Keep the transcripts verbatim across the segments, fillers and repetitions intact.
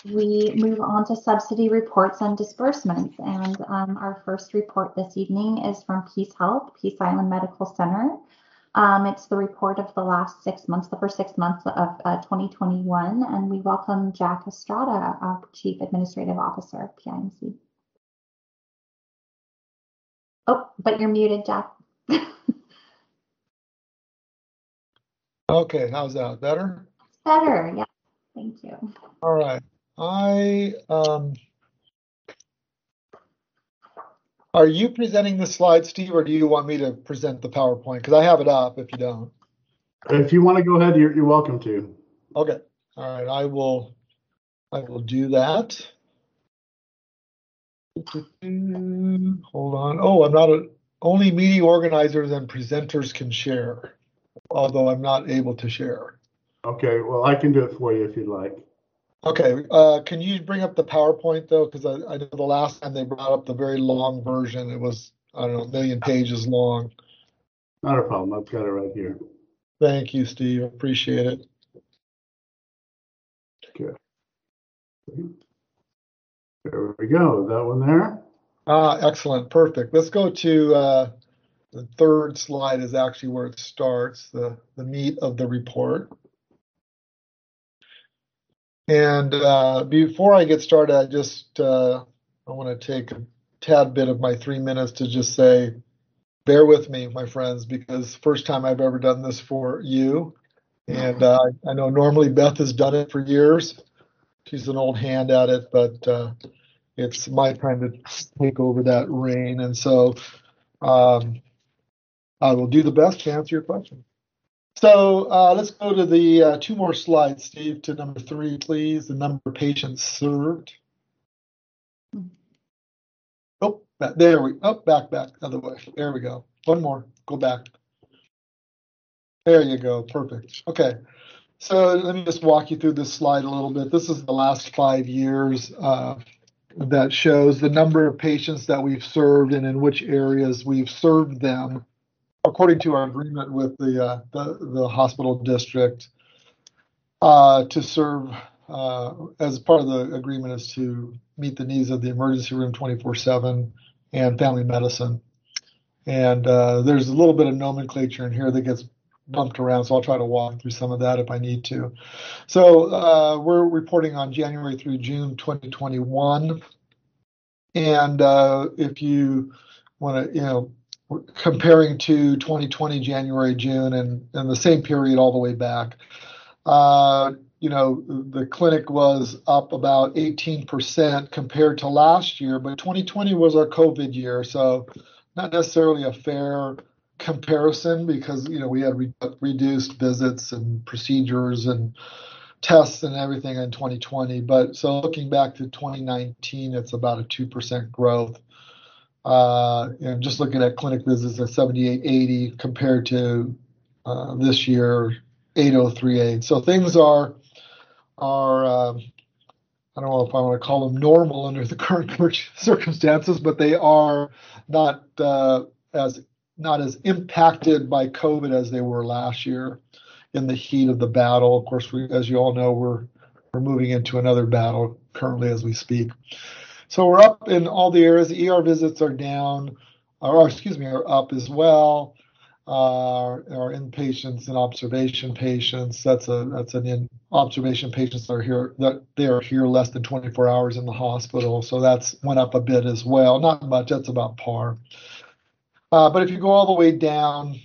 we move on to subsidy reports and disbursements. And um, our first report this evening is from Peace Health, Peace Island Medical Center. Um, it's the report of the last six months, the first six months of uh, twenty twenty-one. And we welcome Jack Estrada, uh, Chief Administrative Officer, P I M C. Oh, but you're muted, Jack. Okay, how's that? Better? Better, yeah. Thank you. All right. I um are you presenting the slide, Steve, or do you want me to present the PowerPoint? Because I have it up if you don't. If you want to go ahead, you're, you're welcome to. Okay. All right. I will I will do that. Hold on. Oh, I'm not a only meeting organizers and presenters can share, although I'm not able to share. Okay, well, I can do it for you if you'd like. Okay, uh, can you bring up the PowerPoint though? Because I, I know the last time they brought up the very long version, it was, I don't know, a million pages long. Not a problem. I've got it right here. Thank you, Steve. Appreciate it. Okay. There we go. That one there. Ah, excellent. Perfect. Let's go to uh, the third slide is actually where it starts, the, the meat of the report. And uh, before I get started, I just uh, I want to take a tad bit of my three minutes to just say, bear with me, my friends, because first time I've ever done this for you. And uh, I know normally Beth has done it for years. She's an old hand at it, but uh, it's my time to take over that reign. And so um, I will do the best to answer your question. So uh, let's go to the uh, two more slides, Steve, to number three, please. The number of patients served. Oh, back, there we oh, back, back, other way. There we go. One more. Go back. There you go. Perfect. Okay. So let me just walk you through this slide a little bit. This is the last five years uh, that shows the number of patients that we've served and in which areas we've served them, according to our agreement with the uh, the, the hospital district, uh, to serve uh, as part of the agreement is to meet the needs of the emergency room twenty-four seven and family medicine. And uh, there's a little bit of nomenclature in here that gets bumped around, so I'll try to walk through some of that if I need to. So uh, we're reporting on January through June twenty twenty-one. And uh, if you want to, you know, comparing to twenty twenty, January, June, and, and the same period all the way back, uh, you know, the clinic was up about eighteen percent compared to last year, but twenty twenty was our COVID year, so not necessarily a fair comparison because, you know, we had re- reduced visits and procedures and tests and everything in twenty twenty. But so looking back to twenty nineteen, it's about a two percent growth. Uh, and just looking at clinic visits at seventy-eight eighty compared to uh, this year, eight oh three eight. So things are, are um, I don't know if I want to call them normal under the current circumstances, but they are not uh, as not as impacted by COVID as they were last year in the heat of the battle. Of course, we, as you all know, we're we're moving into another battle currently as we speak. So we're up in all the areas. The E R visits are down, or excuse me, are up as well. Uh, our inpatients and observation patients. That's a that's an in observation patients that are here that they are here less than twenty-four hours in the hospital. So that's went up a bit as well. Not much. That's about par. Uh, but if you go all the way down,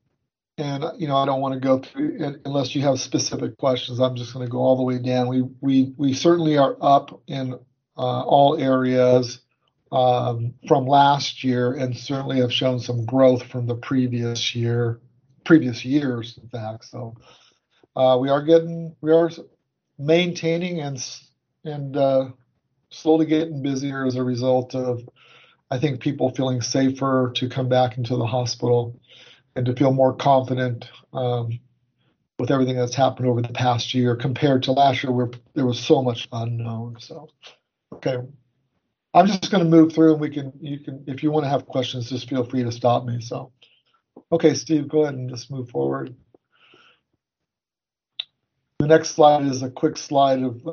and you know I don't want to go through unless you have specific questions. I'm just going to go all the way down. We we we certainly are up in uh, all areas. Um, from last year, and certainly have shown some growth from the previous year, previous years, in fact. So uh, we are getting, we are maintaining and and uh, slowly getting busier as a result of, I think, people feeling safer to come back into the hospital and to feel more confident um, with everything that's happened over the past year compared to last year, where there was so much unknown. So, okay. I'm just going to move through, and we can, you can, if you want to have questions, just feel free to stop me. So, okay, Steve, go ahead and just move forward. The next slide is a quick slide of uh,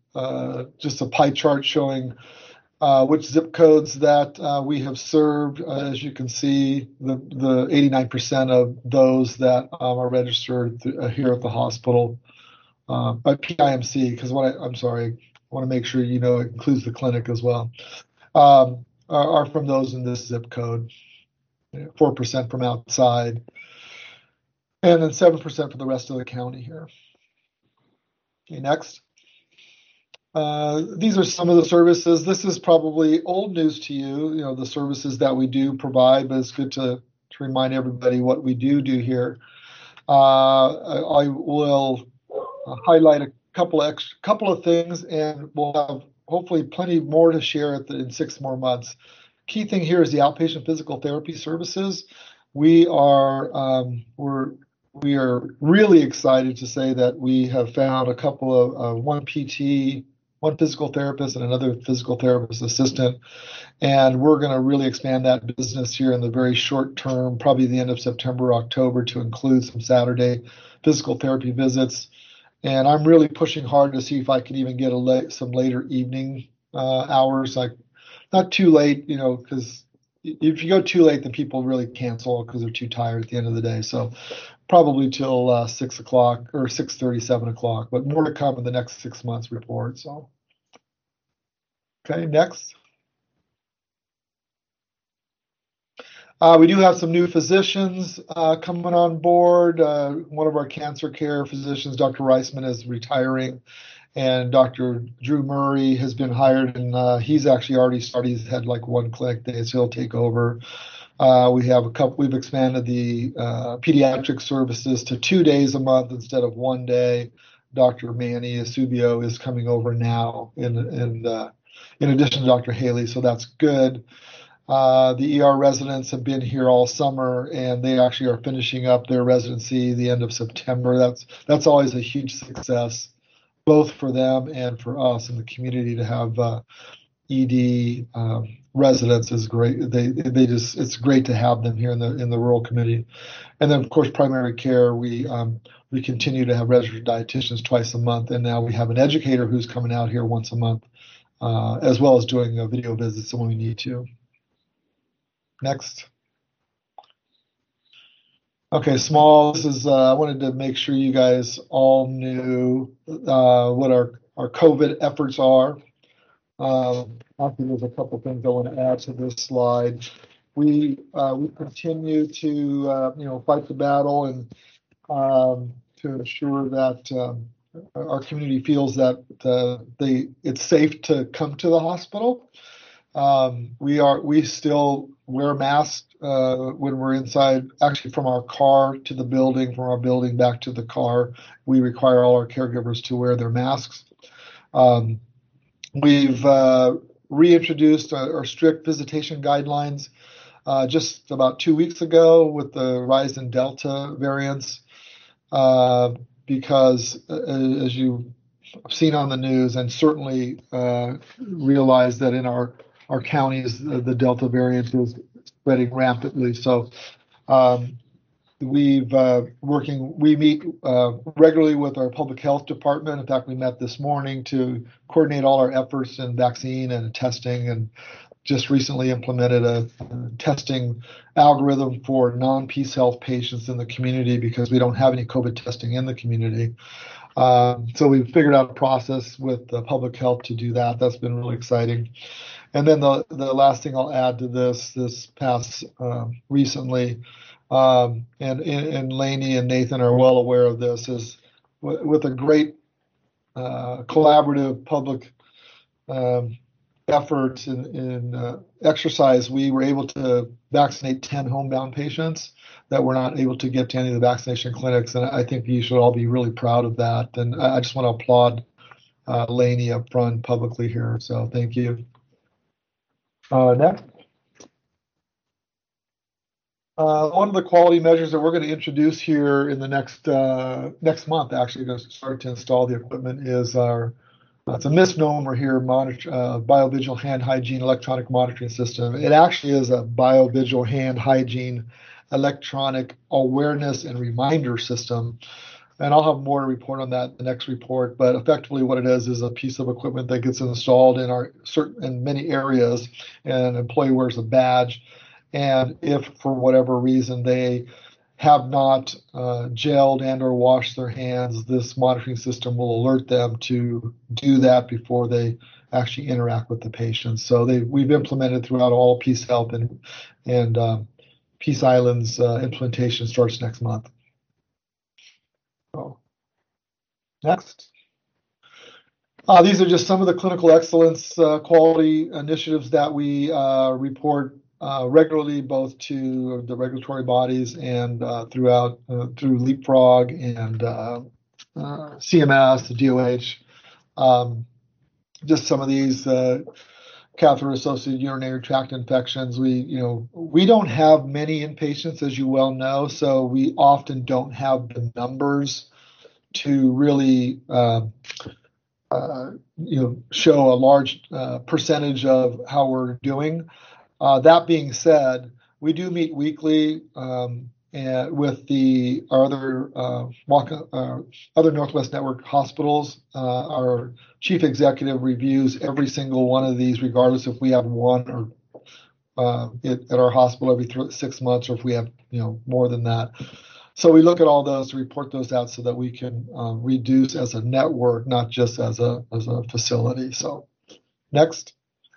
uh, just a pie chart showing uh, which zip codes that uh, we have served. Uh, as you can see, the, the eighty-nine percent of those that um, are registered th- uh, here at the hospital uh, by P I M C, because what I, I'm sorry, I want to make sure you know it includes the clinic as well, um, are, are from those in this zip code. four percent from outside, and then seven percent for the rest of the county here. Okay, next. Uh, these are some of the services. This is probably old news to you, you know, the services that we do provide, but it's good to, to remind everybody what we do do here. Uh, I, I will highlight a couple of extra, couple of things, and we'll have hopefully plenty more to share at the, in six more months. Key thing here is the outpatient physical therapy services. We are um, we're we are really excited to say that we have found a couple of uh, one P T, one physical therapist, and another physical therapist assistant, and we're going to really expand that business here in the very short term, probably the end of September, October, to include some Saturday physical therapy visits. And I'm really pushing hard to see if I can even get a late, some later evening uh, hours, like not too late, you know, because if you go too late, then people really cancel because they're too tired at the end of the day. So probably till uh, six o'clock or six thirty, seven o'clock, but more to come in the next six months report. So, okay, next. Uh, we do have some new physicians uh, coming on board. Uh, one of our cancer care physicians, Doctor Reisman, is retiring, and Doctor Drew Murray has been hired, and uh, he's actually already started. He's had like one clinic day, so he'll take over. Uh, we have a couple. We've expanded the uh, pediatric services to two days a month instead of one day. Doctor Manny Asubio is coming over now, in in uh, in addition to Doctor Haley, so that's good. Uh, the E R residents have been here all summer, and they actually are finishing up their residency the end of September. That's that's always a huge success, both for them and for us in the community to have uh, E D um, residents is great. They they just it's great to have them here in the in the rural community, and then of course primary care. We um, we continue to have registered dietitians twice a month, and now we have an educator who's coming out here once a month, uh, as well as doing uh, video visits when we need to. Next. Okay, small. This is. Uh, I wanted to make sure you guys all knew uh, what our our COVID efforts are. Um, actually, there's a couple things I want to add to this slide. We uh, we continue to uh, you know fight the battle and um, to ensure that um, our community feels that uh, they it's safe to come to the hospital. Um, we are we still wear masks uh, when we're inside. Actually, from our car to the building, from our building back to the car, we require all our caregivers to wear their masks. Um, we've uh, reintroduced our, our strict visitation guidelines uh, just about two weeks ago with the rise in Delta variants, uh, because uh, as you've seen on the news, and certainly uh, realize that in our our counties, the, the Delta variant is spreading rapidly. So um, we've uh, working, we meet uh, regularly with our public health department. In fact, we met this morning to coordinate all our efforts in vaccine and testing, and just recently implemented a, a testing algorithm for non-Peace Health patients in the community because we don't have any COVID testing in the community. Um, so we've figured out a process with uh, public health to do that. That's been really exciting. And then the, the last thing I'll add to this, this past um, recently, um, and, and Lainey and Nathan are well aware of this, is w- with a great uh, collaborative public um, effort in, in uh, exercise, we were able to vaccinate ten homebound patients that were not able to get to any of the vaccination clinics. And I think you should all be really proud of that. And I just want to applaud uh, Lainey up front publicly here. So thank you. Uh, next. Uh, one of the quality measures that we're going to introduce here in the next uh, next month, actually going to start to install the equipment, is our, uh, it's a misnomer here, monitor, uh, BioVigil hand hygiene electronic monitoring system. It actually is a BioVigil hand hygiene electronic awareness and reminder system. And I'll have more to report on that in the next report. But effectively, what it is is a piece of equipment that gets installed in our certain in many areas, and an employee wears a badge. And if for whatever reason they have not uh, gelled and or washed their hands, this monitoring system will alert them to do that before they actually interact with the patient. So they we've implemented throughout all Peace Health, and and um, Peace Island's uh, implementation starts next month. So, next. Uh, these are just some of the clinical excellence uh, quality initiatives that we uh, report uh, regularly, both to the regulatory bodies and uh, throughout uh, through Leapfrog and uh, uh, C M S, the D O H. Um, just some of these uh, catheter-associated urinary tract infections. We, you know, we don't have many inpatients, as you well know, so we often don't have the numbers to really, uh, uh, you know, show a large uh, percentage of how we're doing. Uh, that being said, we do meet weekly um, and with the our other uh, uh, other Northwest Network hospitals. Uh, our chief executive reviews every single one of these, regardless if we have one or uh, it, at our hospital every th- six months, or if we have you know more than that. So we look at all those, report those out, so that we can uh, reduce as a network, not just as a as a facility. So next.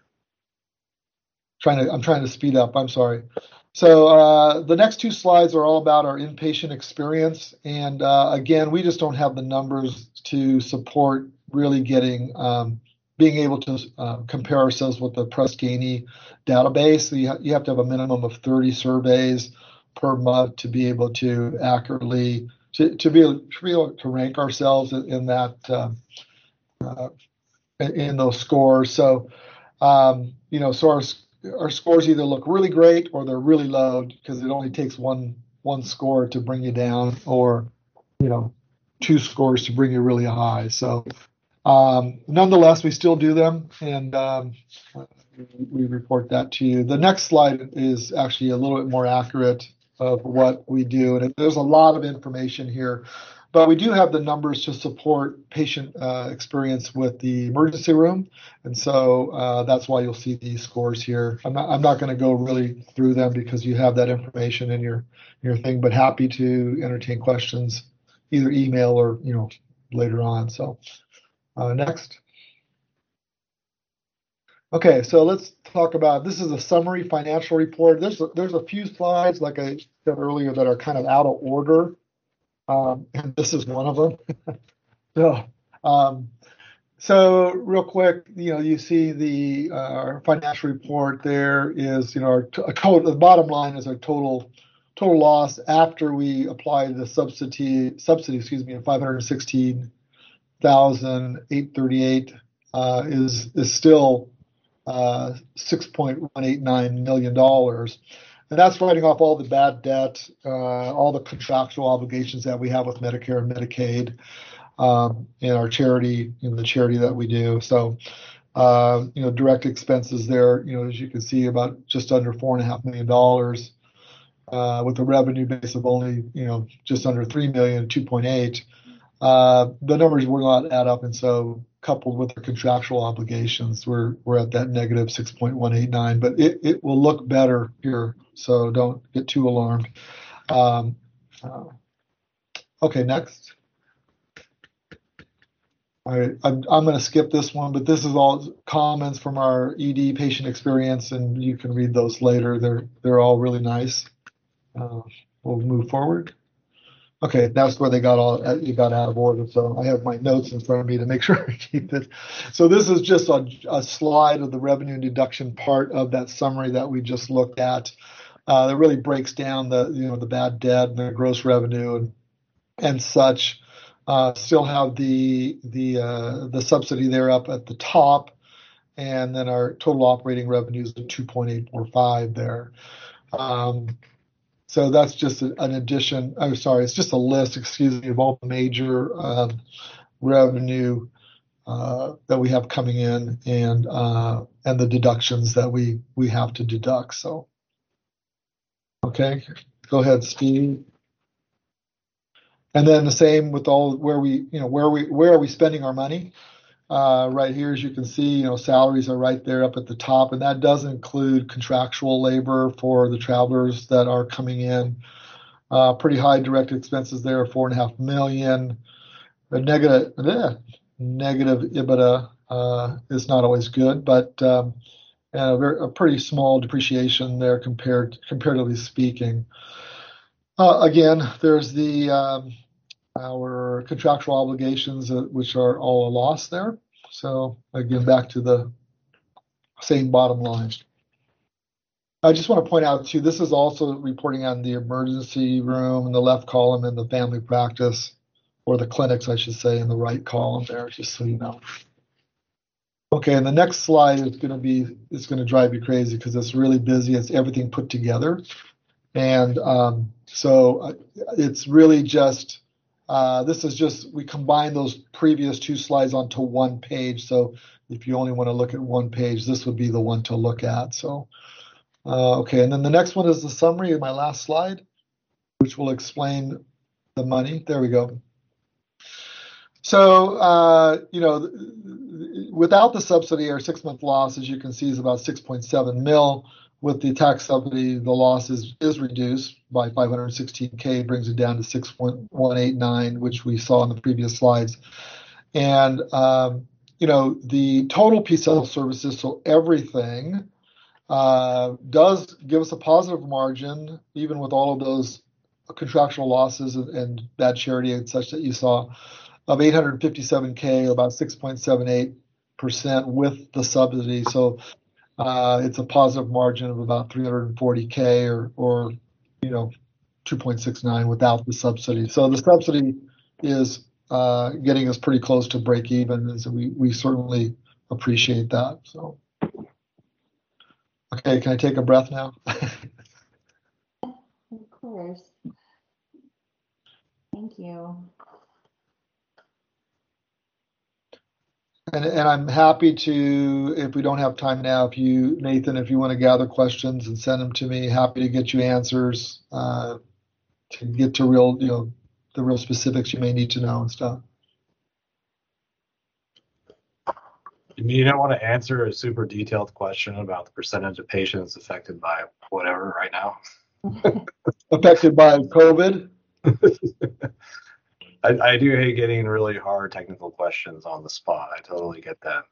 Trying to, I'm trying to speed up. I'm sorry. So uh, the next two slides are all about our inpatient experience, and uh, again, we just don't have the numbers to support really getting um, being able to uh, compare ourselves with the Press Ganey database. So you, ha- you have to have a minimum of thirty surveys per month to be able to accurately to, to be able to, be able to rank ourselves in, in that uh, uh, in those scores. So um, you know, so our our scores either look really great or they're really low, because it only takes one one score to bring you down, or you know two scores to bring you really high. So um, nonetheless, we still do them, and um, we report that to you. The next slide is actually a little bit more accurate of what we do, and there's a lot of information here. But we do have the numbers to support patient uh, experience with the emergency room, and so uh, that's why you'll see these scores here. I'm not I'm not going to go really through them because you have that information in your your thing. But happy to entertain questions, either email or you know later on. So uh, next. Okay, so let's talk about, this is a summary financial report. There's a, there's a few slides, like I said earlier, that are kind of out of order. Um, and this is one of them. so, um, so real quick, you know, you see the uh, financial report. There is, you know, our t- a total. The bottom line is our total total loss after we apply the subsidy subsidy, excuse me, of five hundred sixteen thousand eight hundred thirty-eight uh, is is still uh, six point one eight nine million dollars. And that's writing off all the bad debt, uh, all the contractual obligations that we have with Medicare and Medicaid, um, and our charity, you know, the charity that we do. So, uh, you know, direct expenses there, you know, as you can see, about just under four and a half million dollars, uh, with a revenue base of only, you know, just under three million, two point eight. Uh, the numbers will not add up, and so coupled with the contractual obligations, we're we're at that negative six point one eight nine. But it, it will look better here, so don't get too alarmed. Um, uh, okay, next. All right, I'm I'm going to skip this one, but this is all comments from our E D patient experience, and you can read those later. They're they're all really nice. Uh, we'll move forward. Okay, that's where they got all you got out of order. So I have my notes in front of me to make sure I keep it. So this is just a, a slide of the revenue deduction part of that summary that we just looked at. Uh, that really breaks down the you know the bad debt and the gross revenue and and such. Uh, still have the the uh, the subsidy there up at the top, and then our total operating revenues of two point eight four five there. Um, So that's just a, an addition. I'm sorry, it's just a list, excuse me, of all the major um, revenue uh, that we have coming in, and uh, and the deductions that we we have to deduct. So, okay, go ahead, Steve. And then the same with all where we, you know, where we, where are we spending our money? Uh, right here, as you can see, you know, salaries are right there up at the top, and that does include contractual labor for the travelers that are coming in. Uh, pretty high direct expenses there, four and a half million. A negative, eh, negative EBITDA uh, is not always good, but um, and a, very, a pretty small depreciation there compared, comparatively speaking. Uh, again, there's the um, our contractual obligations, uh, which are all a loss there. So again, back to the same bottom line. I just want to point out too, this is also reporting on the emergency room in the left column and the family practice, or the clinics, I should say, in the right column there, just so you know. Okay, and the next slide is going to be, it's going to drive you crazy because it's really busy. It's everything put together. And um, so uh, it's really just, uh, this is just, we combine those previous two slides onto one page. So if you only want to look at one page, this would be the one to look at. So, uh, okay, and then the next one is the summary of my last slide, which will explain the money. There we go. So, uh, you know, without the subsidy, our six-month loss, as you can see, is about six point seven mil. With the tax subsidy, the loss is, is reduced by five hundred sixteen K, brings it down to six point one eight nine, which we saw in the previous slides. And, um, you know, the total PCL services, so everything, uh, does give us a positive margin, even with all of those contractual losses and, and bad charity and such that you saw, of eight hundred fifty-seven K, about six point seven eight percent with the subsidy. So uh, it's a positive margin of about three hundred forty K, or, or you know, two point six nine without the subsidy. So the subsidy is uh, getting us pretty close to break even, and so we, we certainly appreciate that. So, okay, can I take a breath now? Of course. Thank you. And, and I'm happy to, if we don't have time now, if you, Nathan, if you want to gather questions and send them to me, happy to get you answers, uh, to get to real, you know, the real specifics you may need to know and stuff. You mean you don't want to answer a super detailed question about the percentage of patients affected by whatever right now? Affected by COVID? I, I do hate getting really hard technical questions on the spot. I totally get that.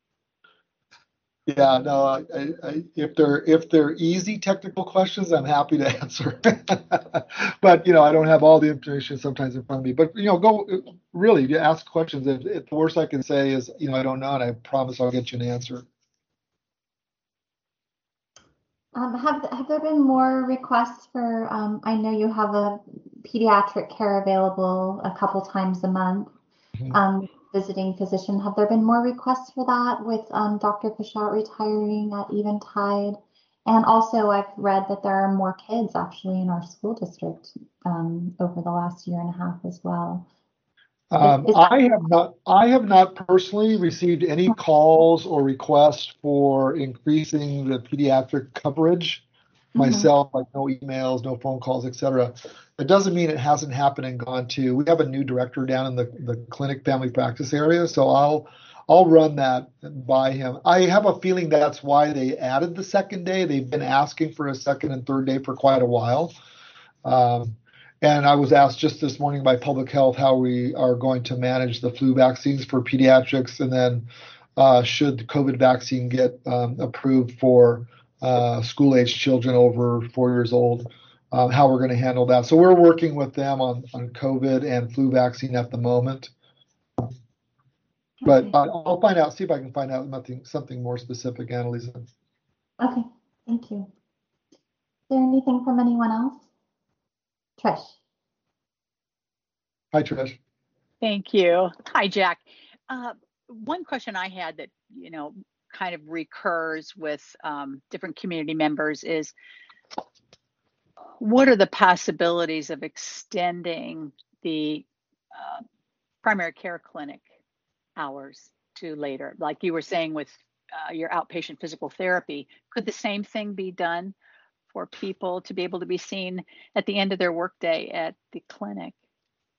Yeah, no, I, I, if they're if they're easy technical questions, I'm happy to answer. But you know, I don't have all the information sometimes in front of me. But you know, go really, you ask questions. If, if the worst I can say is, you know, I don't know, and I promise I'll get you an answer. Um, have have there been more requests for? Um, I know you have a pediatric care available a couple times a month. Mhm. Um, visiting physician. Have there been more requests for that with um, Doctor Pichot retiring at Eventide? And also, I've read that there are more kids actually in our school district um, over the last year and a half as well. Um, Is, is I have not, I have not personally received any calls or requests for increasing the pediatric coverage myself, like no emails, no phone calls, et cetera. It doesn't mean it hasn't happened and gone to. We have a new director down in the, the clinic family practice area, so I'll I'll run that by him. I have a feeling that's why they added the second day. They've been asking for a second and third day for quite a while. Um, and I was asked just this morning by Public Health how we are going to manage the flu vaccines for pediatrics, and then uh, should the COVID vaccine get um, approved for uh, school-age children over four years old, uh, how we're going to handle that. So we're working with them on, on COVID and flu vaccine at the moment. But okay. uh, I'll find out, see if I can find out nothing, something more specific, Annalisa. Okay, thank you. Is there anything from anyone else? Trish. Hi, Trish. Thank you. Hi, Jack. Uh, one question I had that, you know, kind of recurs with um, different community members is, what are the possibilities of extending the uh, primary care clinic hours to later? Like you were saying with uh, your outpatient physical therapy, could the same thing be done for people to be able to be seen at the end of their workday at the clinic?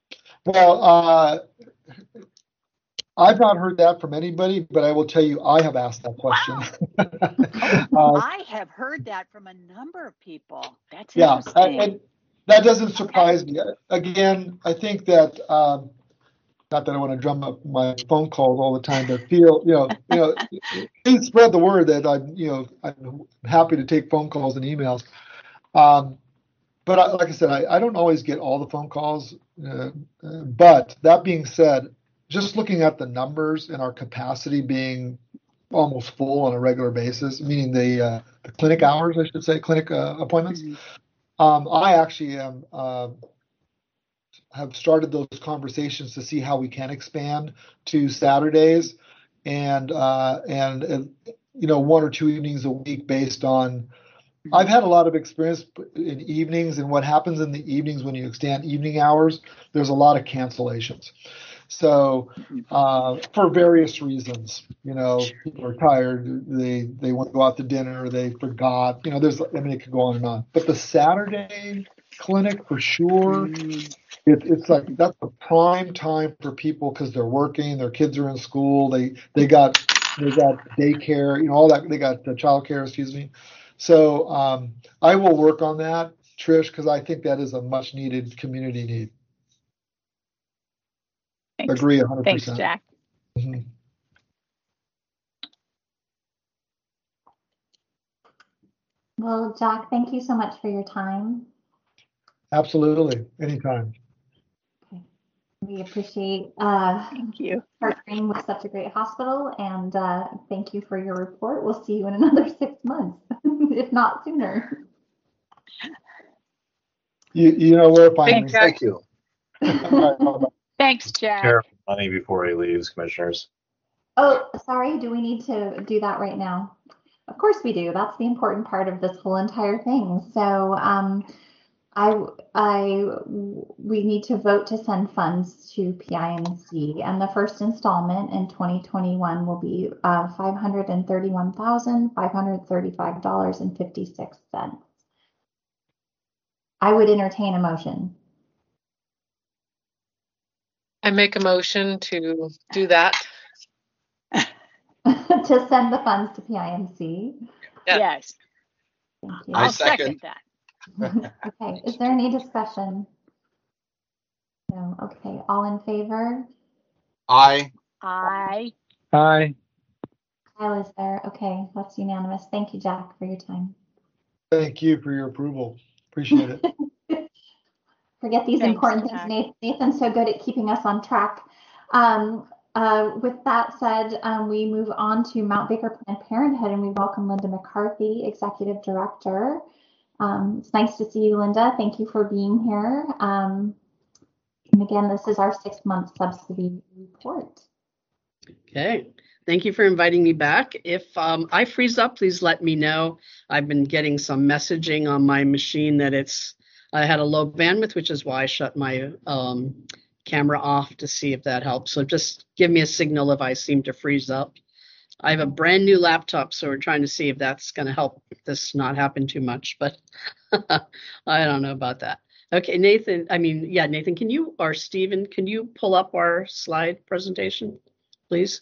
Well, uh, I've not heard that from anybody, but I will tell you, I have asked that question. Oh, uh, I have heard that from a number of people. That's yeah, I- interesting. and that doesn't surprise me. Again, I think that, um, not that I want to drum up my phone calls all the time, but feel, you know, you know, please spread the word that I'm, you know, I'm happy to take phone calls and emails. Um, but I, like I said, I, I don't always get all the phone calls. Uh, uh, but that being said, just looking at the numbers and our capacity being almost full on a regular basis, meaning the, uh, the clinic hours, I should say, clinic uh, appointments. Mhm. Um, I actually am, uh, have started those conversations to see how we can expand to Saturdays and, uh, and, uh, you know, one or two evenings a week based on, I've had a lot of experience in evenings, and what happens in the evenings when you extend evening hours, there's a lot of cancellations. So, uh, for various reasons, you know, people are tired, they they want to go out to dinner, they forgot, you know, there's, I mean, it could go on and on. But the Saturday clinic, for sure, Mm. it, it's like that's the prime time for people because they're working, their kids are in school, they they got they got daycare, you know, all that, they got the childcare, excuse me. So um, I will work on that, Trish, because I think that is a much needed community need. Thanks. Agree one hundred Thanks, percent. Jack. Mhm. Well, Jack, thank you so much for your time. Absolutely, anytime. We appreciate uh, Thank you. partnering with such a great hospital, and uh, thank you for your report. We'll see you in another six months, if not sooner. You you know where to find Thanks, me. Jack. Thank you. All right, bye-bye. Thanks, Jack. Care of money before he leaves, commissioners. Oh, sorry. Do we need to do that right now? Of course we do. That's the important part of this whole entire thing. So, um, I, I, we need to vote to send funds to P I M C, and the first installment in twenty twenty-one will be uh, five hundred thirty-one thousand five hundred thirty-five dollars and fifty-six cents. I would entertain a motion. I make a motion to do that. To send the funds to P I M C. Yeah. Yes, Thank you. I I'll second. second that. Okay, is there any discussion? No, okay, all in favor? Aye. I Aye. Kyle is there, okay, that's unanimous. Thank you, Jack, for your time. Thank you for your approval. Appreciate it. Forget these Thanks, important things. Jack. Nathan, Nathan's so good at keeping us on track. Um, uh, with that said, um, we move on to Mount Baker Planned Parenthood, and we welcome Linda McCarthy, Executive Director. Um, it's nice to see you, Linda. Thank you for being here. Um, and again, this is our six-month subsidy report. Okay, thank you for inviting me back. If um, I freeze up, please let me know. I've been getting some messaging on my machine that it's, I had a low bandwidth, which is why I shut my um, camera off to see if that helps. So just give me a signal if I seem to freeze up. I have a brand new laptop, so we're trying to see if that's going to help this not happen too much, but I don't know about that. Okay, Nathan, I mean, yeah, Nathan, can you, or Stephen, can you pull up our slide presentation, please?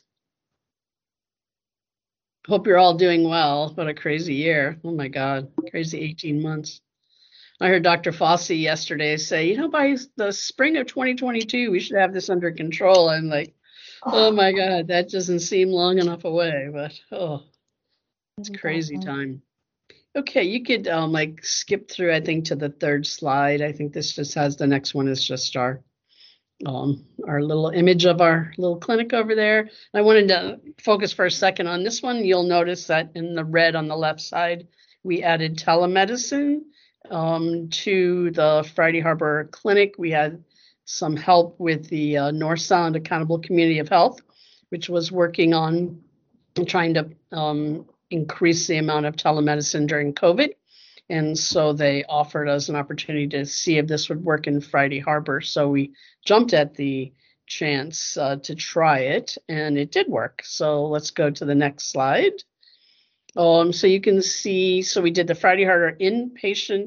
Hope you're all doing well. What a crazy year. Oh my God, crazy eighteen months. I heard Doctor Fossey yesterday say, you know, by the spring of twenty twenty-two, we should have this under control. I'm like, oh my God, that doesn't seem long enough away, but oh, it's crazy time. Okay, you could um, like skip through, I think, to the third slide. I think this just has, the next one is just our um, our little image of our little clinic over there. I wanted to focus for a second on this one. You'll notice that in the red on the left side, we added telemedicine um, to the Friday Harbor Clinic. We had some help with the uh, North Sound Accountable Community of Health, which was working on trying to um, increase the amount of telemedicine during COVID. And so they offered us an opportunity to see if this would work in Friday Harbor. So we jumped at the chance uh, to try it, and it did work. So let's go to the next slide. Um, so you can see, so we did the Friday Harbor inpatient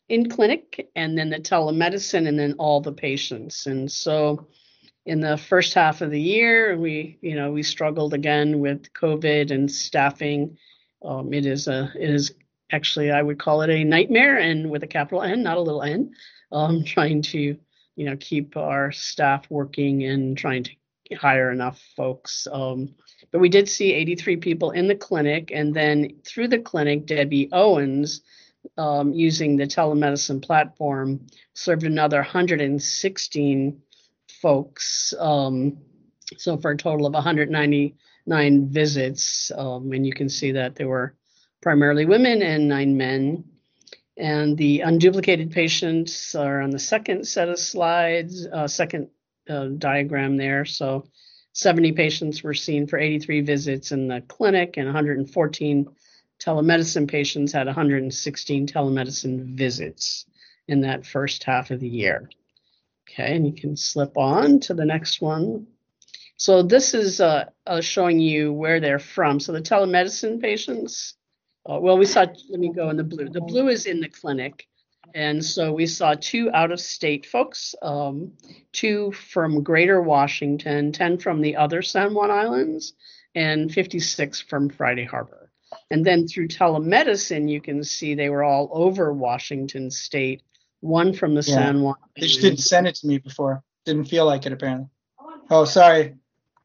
in clinic, and then the telemedicine, and then all the patients. And so in the first half of the year, we, you know, we struggled again with COVID and staffing. Um, it is a, it is actually, I would call it a nightmare, and with a capital N, not a little n, um, trying to, you know, keep our staff working and trying to hire enough folks. Um, but we did see eighty-three people in the clinic, and then through the clinic, Debbie Owens, um, using the telemedicine platform, served another one hundred sixteen folks. Um, so for a total of one hundred ninety-nine visits. Um, and you can see that there were primarily women and nine men. And the unduplicated patients are on the second set of slides, uh, second uh, diagram there. So seventy patients were seen for eighty-three visits in the clinic, and one hundred fourteen telemedicine patients had one hundred sixteen telemedicine visits in that first half of the year. Okay, and you can slip on to the next one. So this is uh, uh, showing you where they're from. So the telemedicine patients, uh, well, we saw, let me go in the blue. The blue is in the clinic. And so we saw two out-of-state folks, um, two from Greater Washington, ten from the other San Juan Islands, and fifty-six from Friday Harbor. And then through telemedicine, you can see they were all over Washington State, one from the Yeah. San Juan They just didn't send it to me before. Didn't feel like it, apparently. Oh, sorry.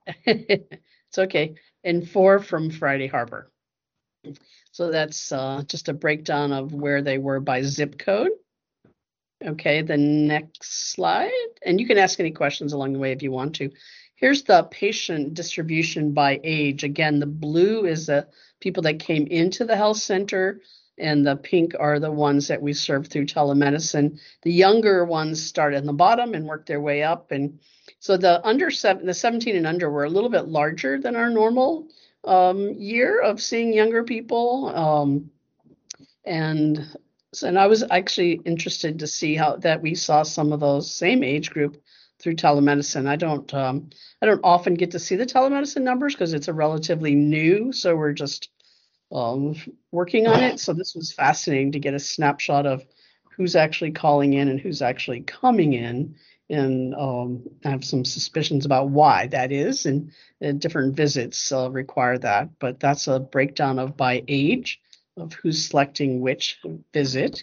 It's okay. And four from Friday Harbor. So that's uh, just a breakdown of where they were by zip code. Okay, the next slide. And you can ask any questions along the way if you want to. Here's the patient distribution by age. Again, the blue is the people that came into the health center, and the pink are the ones that we serve through telemedicine. The younger ones start at the bottom and work their way up. And so the under seven, the seventeen and under were a little bit larger than our normal um, year of seeing younger people. Um, and so, and I was actually interested to see how that we saw some of those same age group through telemedicine. I don't, um, I don't often get to see the telemedicine numbers because it's a relatively new, so we're just um, working on it. So this was fascinating to get a snapshot of who's actually calling in and who's actually coming in. And um, I have some suspicions about why that is, and, and different visits uh, require that. But that's a breakdown of by age of who's selecting which visit.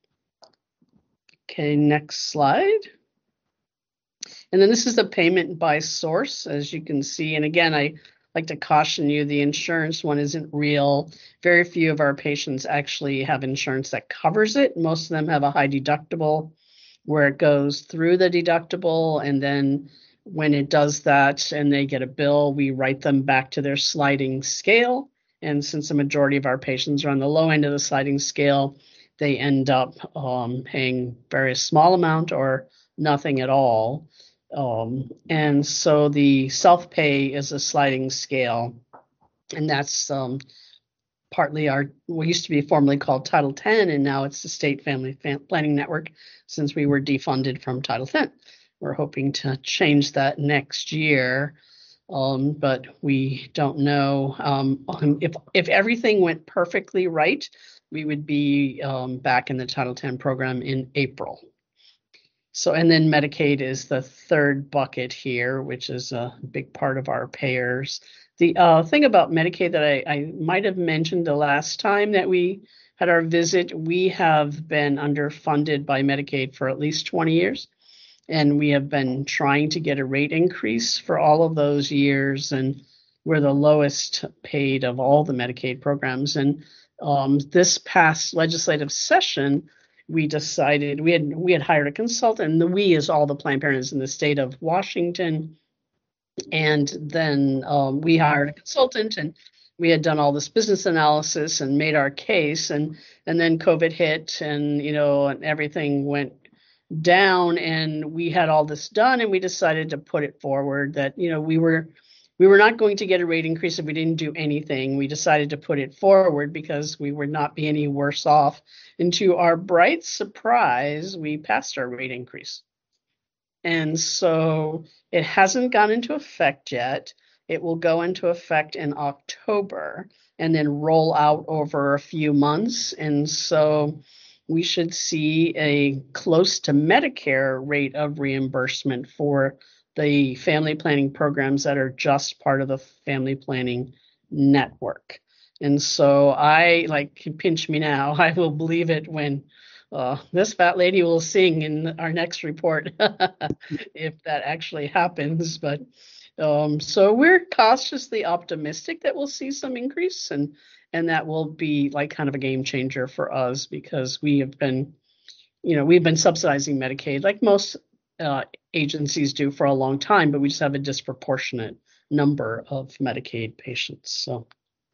Okay, next slide. And then this is the payment by source, as you can see. And again, I like to caution you, the insurance one isn't real. Very few of our patients actually have insurance that covers it. Most of them have a high deductible where it goes through the deductible, and then when it does that and they get a bill, we write them back to their sliding scale. And since the majority of our patients are on the low end of the sliding scale, they end up um, paying very small amount or nothing at all. Um, and so the self-pay is a sliding scale, and that's um, partly our, what used to be formerly called Title ten, and now it's the State Family Planning Network, since we were defunded from Title ten. We're hoping to change that next year, um, but we don't know. Um, if, if everything went perfectly right, we would be um, back in the Title ten program in April. So, and then Medicaid is the third bucket here, which is a big part of our payers. The uh, thing about Medicaid that I, I might have mentioned the last time that we had our visit, we have been underfunded by Medicaid for at least twenty years. And we have been trying to get a rate increase for all of those years. And we're the lowest paid of all the Medicaid programs. And um, this past legislative session, we decided we had we had hired a consultant, and the we is all the Planned Parenthoods in the state of Washington. And then um, we hired a consultant, and we had done all this business analysis and made our case. And and then COVID hit, and you know, and everything went down, and we had all this done, and we decided to put it forward that, you know, we were we were not going to get a rate increase if we didn't do anything. We decided to put it forward because we would not be any worse off. And to our bright surprise, we passed our rate increase. And so it hasn't gone into effect yet. It will go into effect in October and then roll out over a few months. And so we should see a close to Medicare rate of reimbursement for the family planning programs that are just part of the family planning network. And so I, like, pinch me now, I will believe it when uh, this fat lady will sing in our next report, if that actually happens. But um, so we're cautiously optimistic that we'll see some increase, and and that will be like kind of a game changer for us, because we have been, you know, we've been subsidizing Medicaid like most uh, agencies do for a long time, but we just have a disproportionate number of Medicaid patients. So,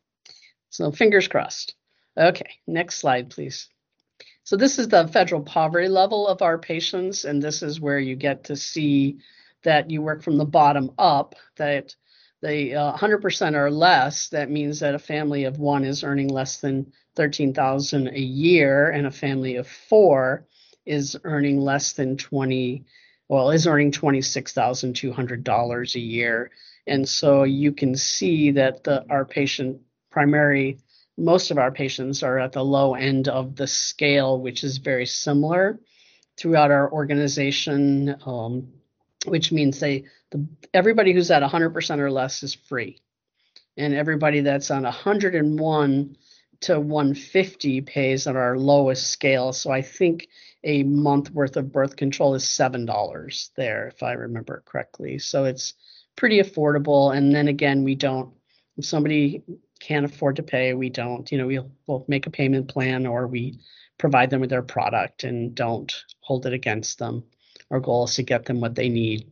so fingers crossed. Okay, next slide, please. So this is the federal poverty level of our patients, and this is where you get to see that you work from the bottom up, that the uh, one hundred percent or less. That means that a family of one is earning less than thirteen thousand dollars a year, and a family of four is earning less than twenty, well, is earning twenty-six thousand two hundred dollars a year. And so you can see that the our patient primary, most of our patients are at the low end of the scale, which is very similar throughout our organization, um, which means they the, everybody who's at one hundred percent or less is free. And everybody that's on one hundred one to one hundred fifty pays at our lowest scale. So I think a month worth of birth control is seven dollars there, if I remember correctly. So it's pretty affordable. And then again, we don't, if somebody can't afford to pay, we don't, you know, we'll, we'll make a payment plan, or we provide them with their product and don't hold it against them. Our goal is to get them what they need.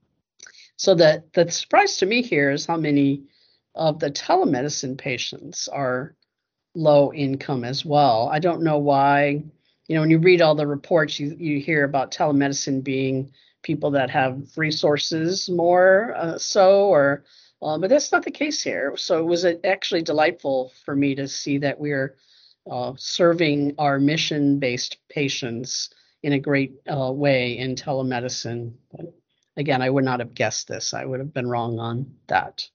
So that the surprise to me here is how many of the telemedicine patients are low income as well. I don't know why. You know, when you read all the reports, you, you hear about telemedicine being people that have resources more uh, so, or, uh, but that's not the case here. So it was actually delightful for me to see that we're uh, serving our mission-based patients in a great uh, way in telemedicine. But again, I would not have guessed this. I would have been wrong on that.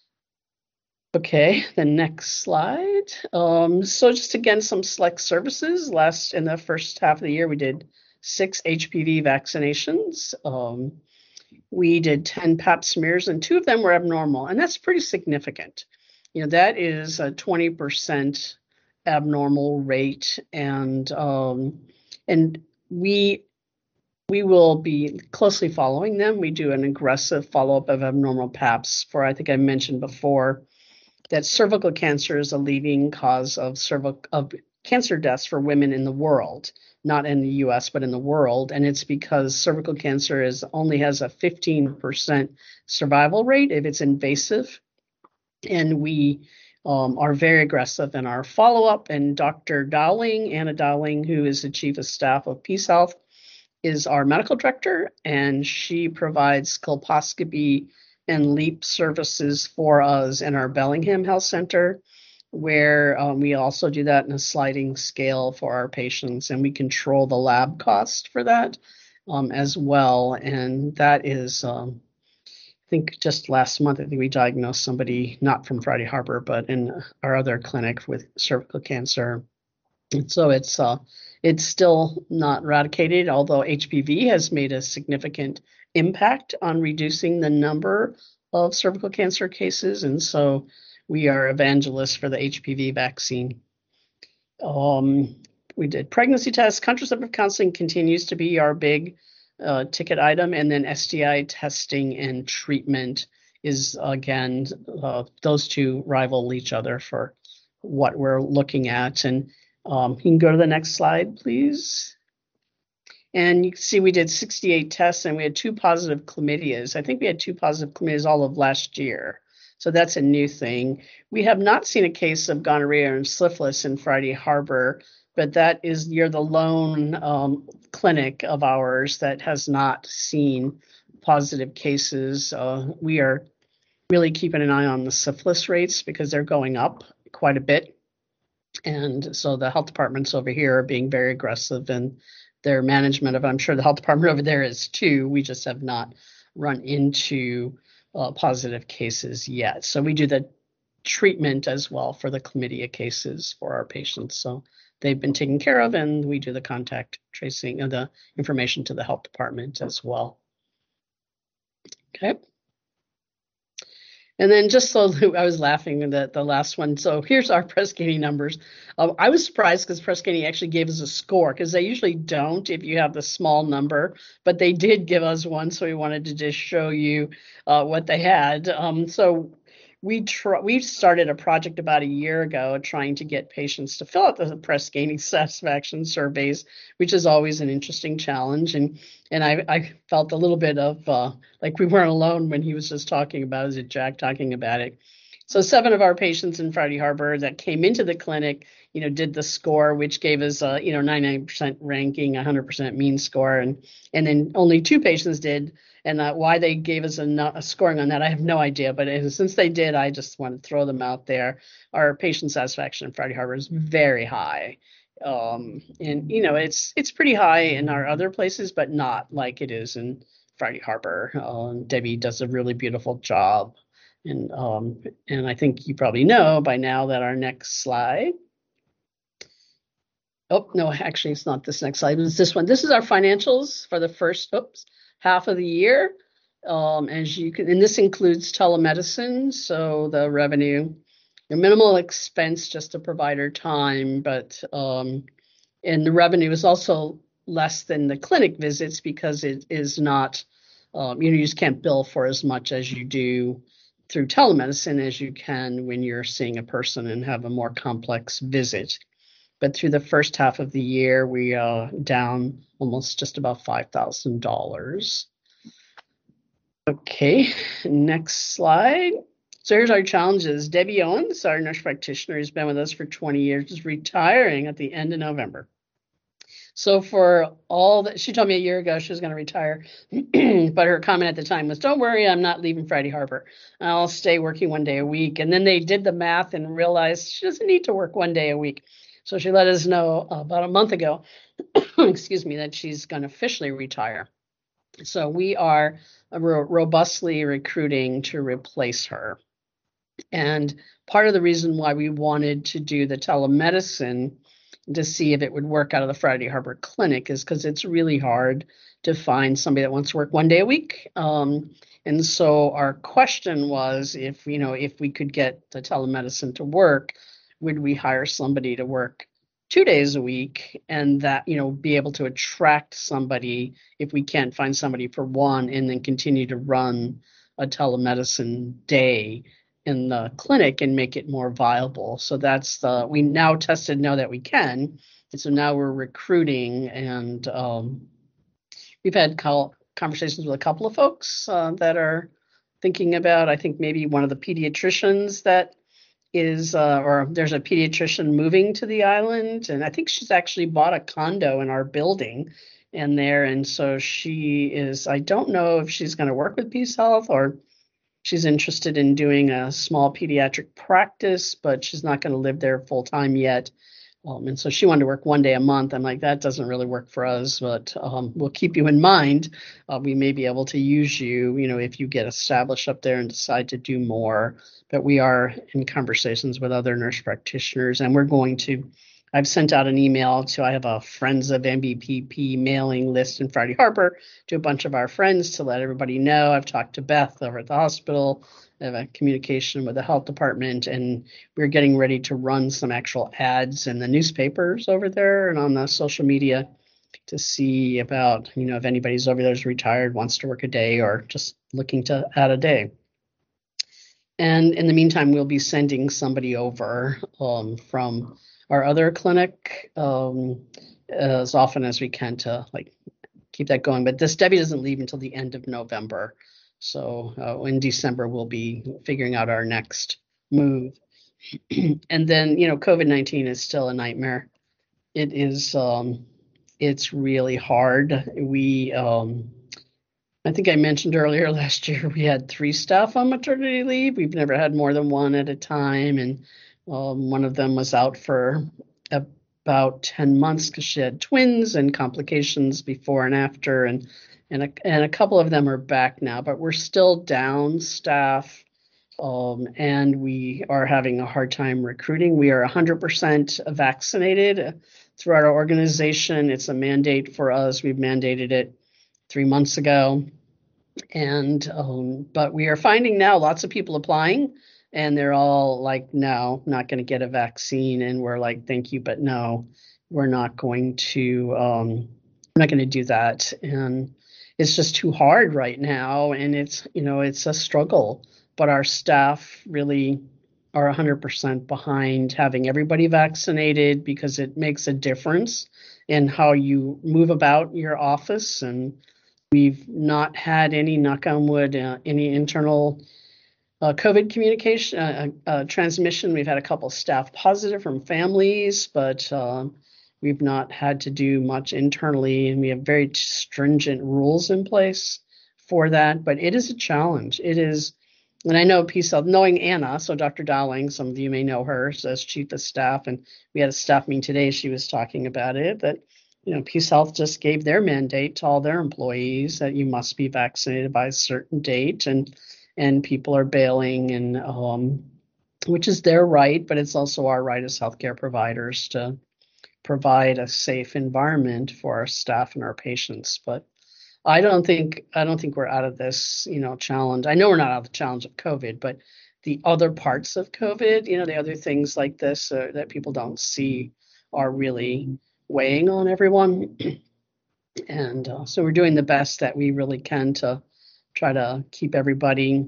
Okay, the next slide. Um, so just again, some select services. Last, in the first half of the year, we did six H P V vaccinations. Um, we did ten pap smears, and two of them were abnormal, and that's pretty significant. You know, that is a twenty percent abnormal rate, and um, and we we will be closely following them. We do an aggressive follow-up of abnormal paps for, I think I mentioned before, that cervical cancer is a leading cause of cervical of cancer deaths for women in the world, not in the U S, but in the world. And it's because cervical cancer is only has a fifteen percent survival rate if it's invasive. And we um, are very aggressive in our follow-up. And Doctor Dowling, Anna Dowling, who is the chief of staff of Peace Health, is our medical director, and she provides colposcopy and LEAP services for us in our Bellingham Health Center, where um, we also do that in a sliding scale for our patients, and we control the lab cost for that um, as well. And that is, um, I think just last month, I think we diagnosed somebody, not from Friday Harbor, but in our other clinic with cervical cancer. And so it's uh, it's still not eradicated, although H P V has made a significant impact on reducing the number of cervical cancer cases. And so we are evangelists for the H P V vaccine. Um, we did pregnancy tests. Contraceptive counseling continues to be our big uh, ticket item. And then S T I testing and treatment is, again, uh, those two rival each other for what we're looking at. And um, you can go to the next slide, please. And you can see we did sixty-eight tests, and we had two positive chlamydias. I think we had two positive chlamydias all of last year. So that's a new thing. We have not seen a case of gonorrhea and syphilis in Friday Harbor, but that is, you're the lone um, clinic of ours that has not seen positive cases. Uh, we are really keeping an eye on the syphilis rates because they're going up quite a bit. And so the health departments over here are being very aggressive in their management of it. I'm sure the health department over there is too. We just have not run into uh, positive cases yet. So we do the treatment as well for the chlamydia cases for our patients. So they've been taken care of, and we do the contact tracing of the information to the health department as well. Okay. And then just so I was laughing at the, the last one. So here's our Press Ganey numbers. Uh, I was surprised because Press Ganey actually gave us a score, because they usually don't if you have the small number, but they did give us one. So we wanted to just show you uh, what they had. Um, so we tr- we started a project about a year ago trying to get patients to fill out the Press Ganey satisfaction surveys, which is always an interesting challenge. And and I, I felt a little bit of uh, like we weren't alone when he was just talking about it, Jack talking about it. So seven of our patients in Friday Harbor that came into the clinic, you know, did the score, which gave us a, you know, ninety-nine percent ranking, one hundred percent mean score. And, and then only two patients did. And uh, why they gave us a, a scoring on that, I have no idea. But it, since they did, I just want to throw them out there. Our patient satisfaction in Friday Harbor is very high. Um, and, you know, it's it's pretty high in our other places, but not like it is in Friday Harbor. Um, Debbie does a really beautiful job. And um, and I think you probably know by now that our next slide. Oh, no, actually, it's not this next slide. It's this one. This is our financials for the first oops, half of the year. Um, as you can, and this includes telemedicine. So the revenue, the minimal expense just to provider time, but um, and the revenue is also less than the clinic visits because it is not, um, you know, you just can't bill for as much as you do through telemedicine as you can when you're seeing a person and have a more complex visit. But through the first half of the year, we are down almost just about five thousand dollars. Okay, next slide. So here's our challenges. Debbie Owens, our nurse practitioner, has been with us for twenty years, is retiring at the end of November. So for all that, she told me a year ago she was going to retire, but her comment at the time was, don't worry, I'm not leaving Friday Harbor. I'll stay working one day a week. And then they did the math and realized she doesn't need to work one day a week. So she let us know about a month ago, excuse me, that she's going to officially retire. So we are ro- robustly recruiting to replace her. And part of the reason why we wanted to do the telemedicine to see if it would work out of the Friday Harbor Clinic is because it's really hard to find somebody that wants to work one day a week. Um, and so our question was, if, you know, if we could get the telemedicine to work, would we hire somebody to work two days a week, and that, you know, be able to attract somebody if we can't find somebody for one, and then continue to run a telemedicine day in the clinic and make it more viable. So that's the, we now tested know that we can. And so now we're recruiting, and um, we've had call, conversations with a couple of folks uh, that are thinking about, I think maybe one of the pediatricians that is, uh, or there's a pediatrician moving to the island, and I think she's actually bought a condo in our building in there. And so she is, I don't know if she's going to work with Peace Health or she's interested in doing a small pediatric practice, but she's not going to live there full time yet. Um, and so she wanted to work one day a month. I'm like, that doesn't really work for us, but um, we'll keep you in mind. Uh, we may be able to use you, you know, if you get established up there and decide to do more. But we are in conversations with other nurse practitioners, and we're going to, I've sent out an email to, I have a Friends of M B P P mailing list in Friday Harbor to a bunch of our friends to let everybody know. I've talked to Beth over at the hospital. I have a communication with the health department, and we're getting ready to run some actual ads in the newspapers over there and on the social media to see about, you know, if anybody's over there is retired, wants to work a day, or just looking to add a day. And in the meantime, we'll be sending somebody over um, from our other clinic um, as often as we can to like keep that going. But this Debbie doesn't leave until the end of November. So uh, in December, we'll be figuring out our next move. And then, you know, COVID nineteen is still a nightmare. It is, um, it's really hard. We, um, I think I mentioned earlier last year, we had three staff on maternity leave. We've never had more than one at a time. And um, one of them was out for about ten months because she had twins and complications before and after. And And a, and a couple of them are back now, but we're still down staff Um, and we are having a hard time recruiting. We are one hundred percent vaccinated throughout our organization. It's a mandate for us. We've mandated it three months ago. And, um, but we are finding now lots of people applying, and they're all like, no, not going to get a vaccine. And we're like, thank you, but no, we're not going to, um, we're not going to do that. And it's just too hard right now. And it's, you know, it's a struggle, but our staff really are one hundred percent behind having everybody vaccinated, because it makes a difference in how you move about your office. And we've not had any, knock on wood, uh, any internal uh, COVID communication, uh, uh, transmission. We've had a couple staff positive from families, but uh, we've not had to do much internally, and we have very stringent rules in place for that. But it is a challenge. It is, and I know Peace Health, knowing Anna, so Doctor Dowling, some of you may know her as chief of staff, and we had a staff meeting today. She was talking about it, that you know, Peace Health just gave their mandate to all their employees that you must be vaccinated by a certain date, and and people are bailing, and um, which is their right, but it's also our right as healthcare providers to provide a safe environment for our staff and our patients. But I don't think I don't think we're out of this, you know, challenge. I know we're not out of the challenge of COVID, but the other parts of COVID, you know, the other things like this uh, that people don't see are really weighing on everyone. And uh, so we're doing the best that we really can to try to keep everybody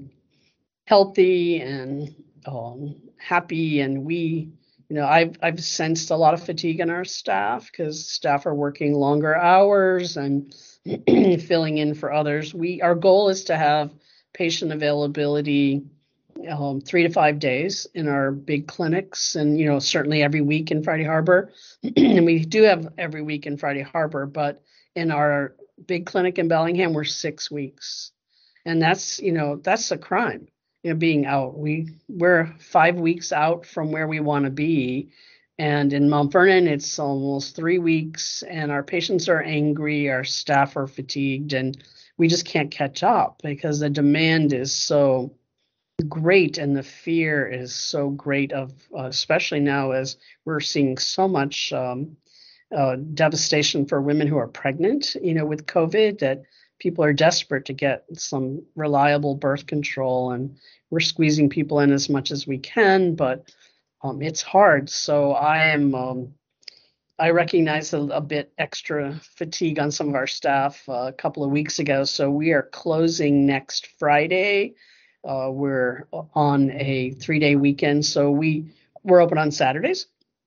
healthy and um, happy. And we, you know, I've I've sensed a lot of fatigue in our staff, because staff are working longer hours and filling in for others. We our goal is to have patient availability Um, three to five days in our big clinics, and you know, certainly every week in Friday Harbor. And we do have every week in Friday Harbor, but in our big clinic in Bellingham, we're six weeks, and that's you know that's a crime. You know, being out, we we're five weeks out from where we want to be, and in Mount Vernon, it's almost three weeks, and our patients are angry, our staff are fatigued, and we just can't catch up because the demand is so great, and the fear is so great of uh, especially now as we're seeing so much um, uh, devastation for women who are pregnant, you know, with COVID, that people are desperate to get some reliable birth control, and we're squeezing people in as much as we can, but um, it's hard. So I am um, I recognize a, a bit extra fatigue on some of our staff uh, a couple of weeks ago. So we are closing next Friday. Uh, we're on a three-day weekend, so we we're open on Saturdays,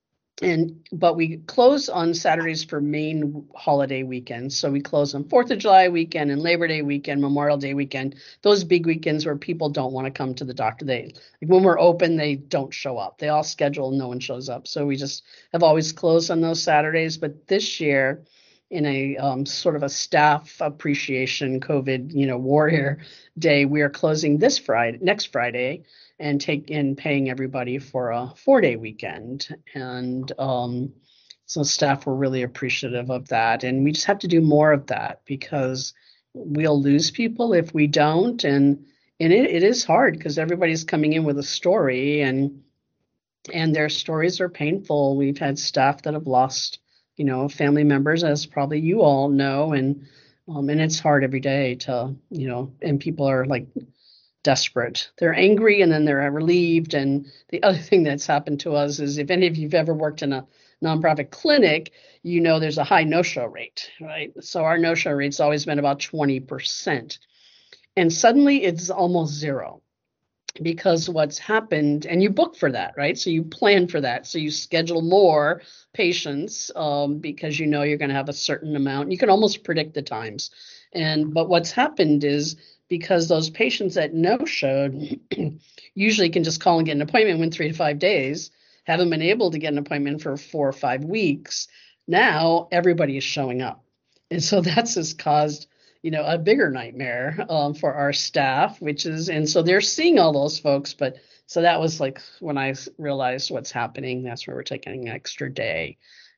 and but we close on Saturdays for main holiday weekends. So we close on Fourth of July weekend and Labor Day weekend, Memorial Day weekend. Those big weekends where people don't want to come to the doctor. They like when we're open, they don't show up. They all schedule, and no one shows up. So we just have always closed on those Saturdays. But this year, in a um, sort of a staff appreciation COVID, you know, warrior day, we are closing this Friday, next Friday, and take in paying everybody for a four day weekend. And um, so staff were really appreciative of that. And we just have to do more of that, because we'll lose people if we don't. And and it, it is hard, because everybody's coming in with a story, and and their stories are painful. We've had staff that have lost, you know, family members, as probably you all know, and um, and it's hard every day to, you know, and people are like desperate. They're angry, and then they're relieved. And the other thing that's happened to us is, if any of you've ever worked in a nonprofit clinic, you know there's a high no-show rate, right? So our no-show rate's always been about twenty percent, and suddenly it's almost zero. Because what's happened, and you book for that, right? So you plan for that. So you schedule more patients um, because you know you're going to have a certain amount. You can almost predict the times. And but what's happened is, because those patients that no-showed usually can just call and get an appointment within three to five days, haven't been able to get an appointment for four or five weeks. Now everybody is showing up. And so that's just caused, you know, a bigger nightmare um, for our staff, which is, and so they're seeing all those folks. But so that was like when I realized what's happening, that's where we're taking an extra day.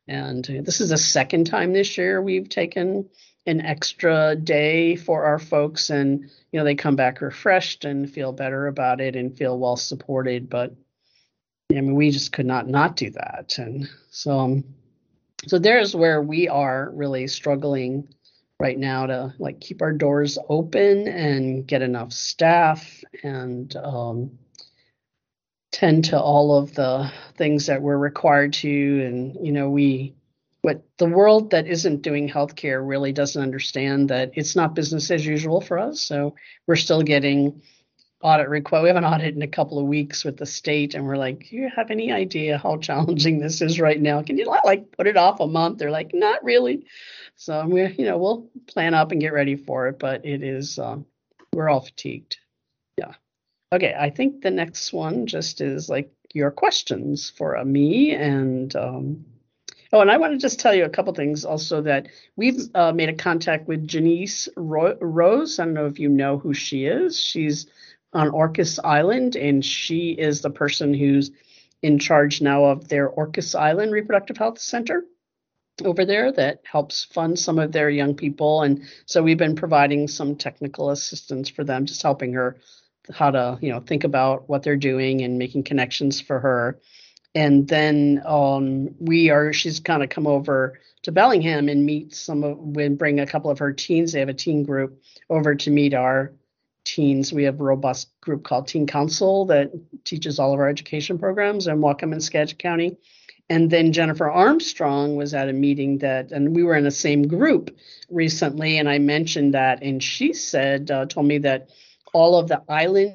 And this is the second time this year we've taken an extra day for our folks, and you know they come back refreshed and feel better about it and feel well supported. But I mean, we just could not not do that, and so um, so there's where we are really struggling right now to like keep our doors open and get enough staff and um, tend to all of the things that we're required to. And you know, we what the world that isn't doing healthcare really doesn't understand that it's not business as usual for us. So we're still getting audit request. We have an audit in a couple of weeks with the state, and we're like, do you have any idea how challenging this is right now? Can you not like put it off a month? They're like, not really. So we're, you know, we'll plan up and get ready for it, but it is, um, we're all fatigued. Yeah. Okay. I think the next one just is like your questions for uh, me. And, um, oh, and I want to just tell you a couple things also that we've uh, made a contact with Janice Ro- Rose. I don't know if you know who she is. She's on Orcas Island, and she is the person who's in charge now of their Orcas Island Reproductive Health Center over there that helps fund some of their young people. And so we've been providing some technical assistance for them, just helping her how to, you know, think about what they're doing and making connections for her. And then um, we are, she's kind of come over to Bellingham and meet some of, we bring a couple of her teens. They have a teen group over to meet our teens. We have a robust group called Teen Council that teaches all of our education programs in Whatcom and Skagit County. And then Jennifer Armstrong was at a meeting that, and we were in the same group recently, and I mentioned that, and she said, uh, told me that all of the island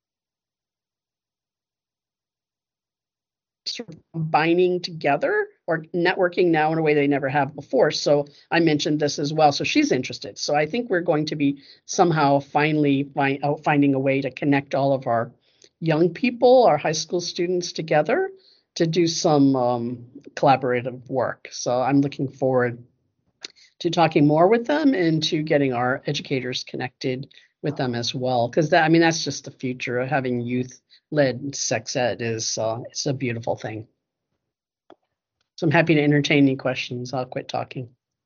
sort of combining together or networking now in a way they never have before. So I mentioned this as well. So she's interested. So I think we're going to be somehow finally find, out finding a way to connect all of our young people, our high school students together to do some um, collaborative work. So I'm looking forward to talking more with them and to getting our educators connected with them as well. Because that, I mean, that's just the future of having youth-led sex ed is uh, it's a beautiful thing. So I'm happy to entertain any questions. I'll quit talking.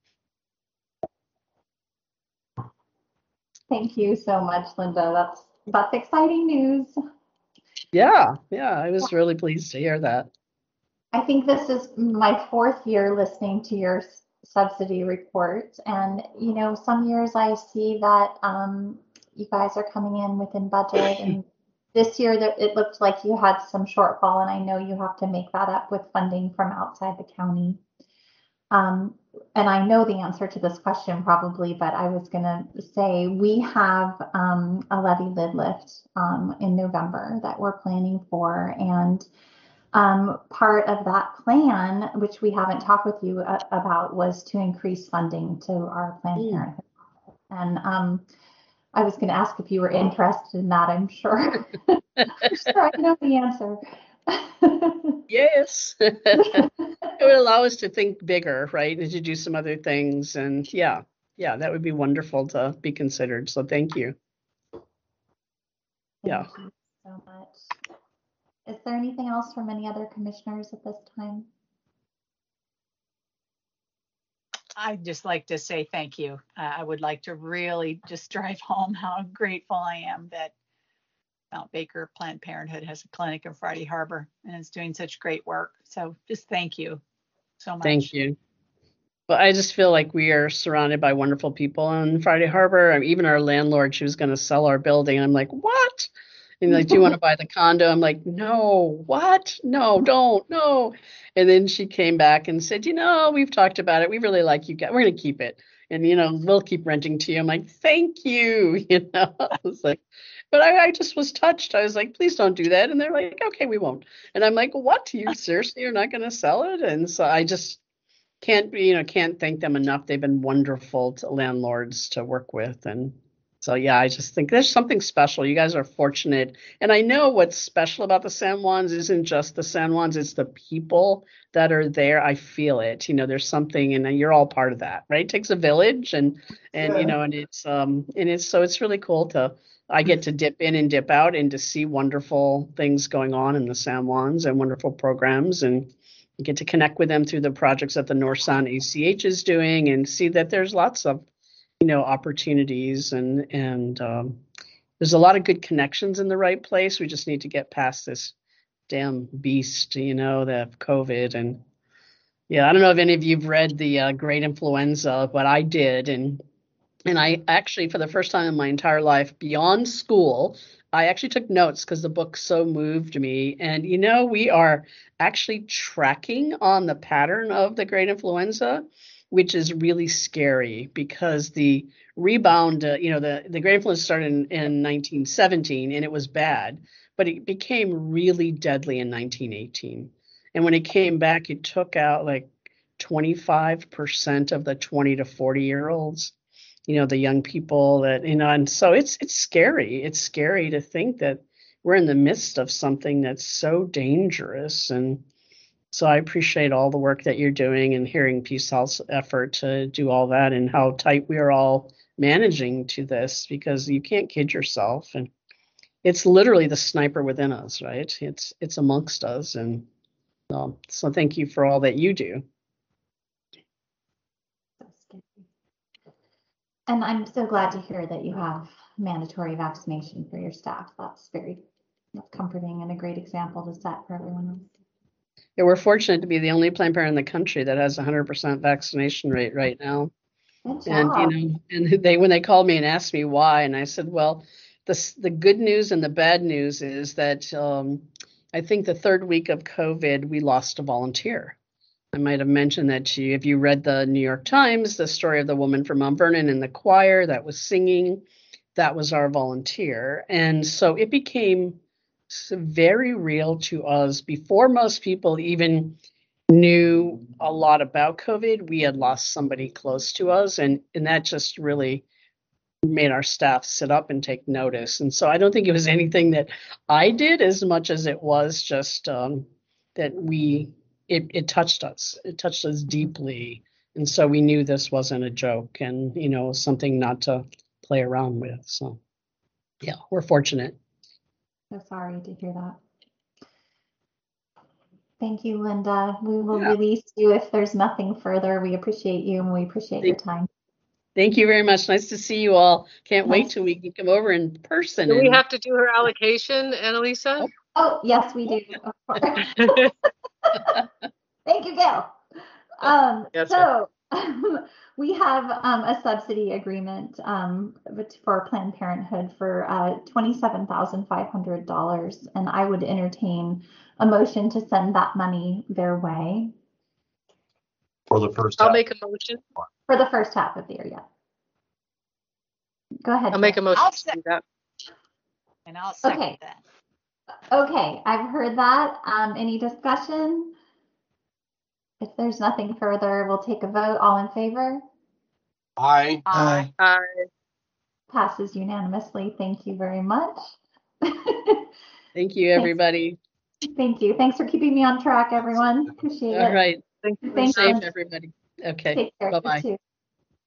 Thank you so much, Linda. That's that's exciting news. Yeah, yeah, I was really pleased to hear that. I think this is my fourth year listening to your subsidy report. And, you know, some years I see that um, you guys are coming in within budget. And this year that it looked like you had some shortfall. And I know you have to make that up with funding from outside the county. Um, and I know the answer to this question probably, but I was going to say we have um, a levy lid lift um, in November that we're planning for. And Um, part of that plan, which we haven't talked with you uh, about, was to increase funding to our Planned Parenthood. And um, I was going to ask if you were interested in that. I'm sure. I'm sure I know the answer. Yes. It would allow us to think bigger, right? And to do some other things. And yeah, yeah, that would be wonderful to be considered. So thank you. Thank Yeah. you so much. Is there anything else from any other commissioners at this time? I'd just like to say thank you. Uh, I would like to really just drive home how grateful I am that Mount Baker Planned Parenthood has a clinic in Friday Harbor and is doing such great work. So just thank you so much. Thank you. But I just feel like we are surrounded by wonderful people in Friday Harbor. I mean, even our landlord, she was going to sell our building. I'm like, what? And like, do you want to buy the condo? I'm like, no, what? No, don't, no. And then she came back and said, you know, we've talked about it. We really like you guys. We're going to keep it. And, you know, we'll keep renting to you. I'm like, thank you. You know, I was like, but I, I just was touched. I was like, please don't do that. And they're like, okay, we won't. And I'm like, what? You seriously, you're not going to sell it? And so I just can't be, you know, can't thank them enough. They've been wonderful to landlords to work with. And so, yeah, I just think there's something special. You guys are fortunate. And I know what's special about the San Juans isn't just the San Juans, it's the people that are there. I feel it. You know, there's something, and you're all part of that, right? It takes a village, and, and yeah. you know, and it's, um, and it's, so it's really cool to, I get to dip in and dip out and to see wonderful things going on in the San Juans and wonderful programs. And get to connect with them through the projects that the North Sound A C H is doing, and see that there's lots of, you know, opportunities, and and um, there's a lot of good connections in the right place. We just need to get past this damn beast, you know, the COVID. And yeah, I don't know if any of you've read the uh, Great Influenza, but I did, and and I actually, for the first time in my entire life, beyond school, I actually took notes because the book so moved me. And, you know, we are actually tracking on the pattern of the Great Influenza, which is really scary because the rebound, uh, you know, the, the Great Influenza started in, in nineteen seventeen and it was bad, but it became really deadly in nineteen eighteen. And when it came back, it took out like twenty-five percent of the twenty to forty year olds. You know, the young people that, you know, and so it's it's scary. It's scary to think that we're in the midst of something that's so dangerous. And so I appreciate all the work that you're doing, and hearing Peace Health's effort to do all that, and how tight we are all managing to this, because you can't kid yourself. And it's literally the sniper within us, right? It's it's amongst us. And um, so thank you for all that you do. And I'm so glad to hear that you have mandatory vaccination for your staff. That's very that's comforting and a great example to set for everyone else. Yeah, we're fortunate to be the only Planned Parenthood in the country that has a one hundred percent vaccination rate right now. Good And, job. you know, and they, when they called me and asked me why, and I said, well, the, the good news and the bad news is that um, I think the third week of COVID, we lost a volunteer. I might have mentioned that to you. If you read the New York Times, the story of the woman from Mount Vernon in the choir that was singing, that was our volunteer. And so it became very real to us before most people even knew a lot about COVID. We had lost somebody close to us, and, and that just really made our staff sit up and take notice. And so I don't think it was anything that I did as much as it was just um, that we It, it touched us. It touched us deeply. And so we knew this wasn't a joke, and, you know, something not to play around with. So, yeah, we're fortunate. So sorry to hear that. Thank you, Linda. We will Yeah. release you if there's nothing further. We appreciate you and we appreciate your Thank- time. Thank you very much. Nice to see you all. Can't wait Nice. till we can come over in person. Do we and- have to do her allocation, Annalisa? Oh, yes, we do. Of course. Thank you, Gail. Um, Yes, so we have um, a subsidy agreement um, with- for Planned Parenthood for uh, twenty-seven thousand five hundred dollars, and I would entertain a motion to send that money their way For the first I'll half. make a motion. for the first half of the year. Yeah. Go ahead. I'll make a Gail. motion I'll to do that. And I'll second Okay. that. Okay, I've heard that. Um, any discussion? If there's nothing further, we'll take a vote. All in favor? Aye. Aye. Uh, Passes unanimously. Thank you very much. Thank you, everybody. Thank you. Thanks for keeping me on track, everyone. Appreciate All it. right. thank you. Thanks, Safe, Linda. everybody. Okay. Take care. You Bye-bye. too.